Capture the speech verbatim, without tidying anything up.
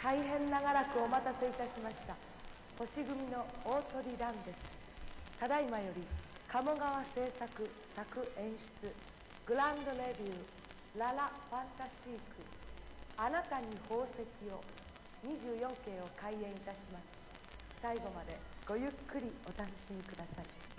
大変長らくお待たせいたしました。星組の大鳥蘭です。ただいまより鴨川製作作演出グランドレビューララファンタシークあなたに宝石をにじゅうよんけいを開演いたします。最後までごゆっくりお楽しみください。